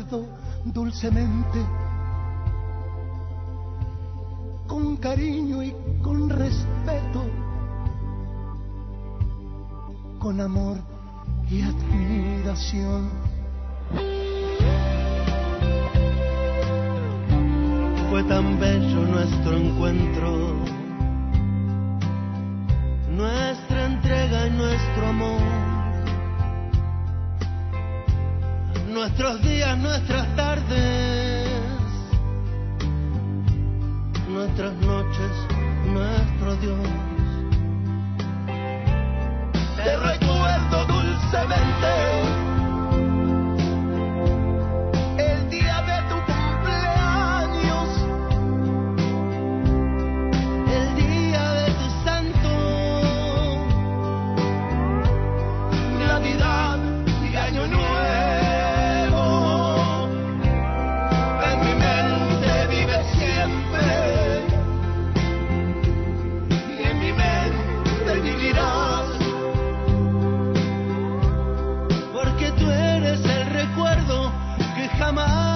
recuerdo dulcemente, con cariño y con respeto, con amor y admiración. Fue tan bello nuestro encuentro, nuestra entrega y nuestro amor, nuestros días, nuestras tardes, nuestras noches, nuestro Dios. Te recuerdo dulcemente el día de tu cumpleaños, el día de tu santo, Navidad y Año Nuevo. En mi mente vive siempre y en mi mente vivirás, porque tú eres el recuerdo que jamás